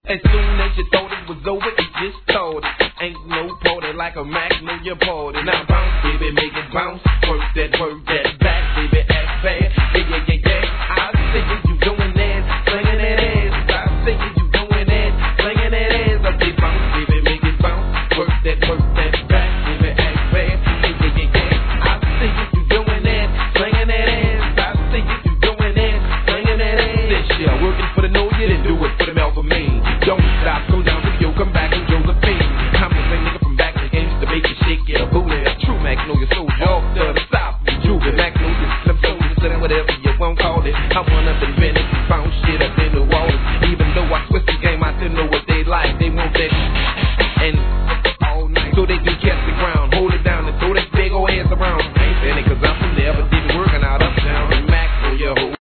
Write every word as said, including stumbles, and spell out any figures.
As soon as you thought it was over, it just started. Ain't no party like a Mac, know your party. Now bounce, baby, make it bounce. Work that, work that.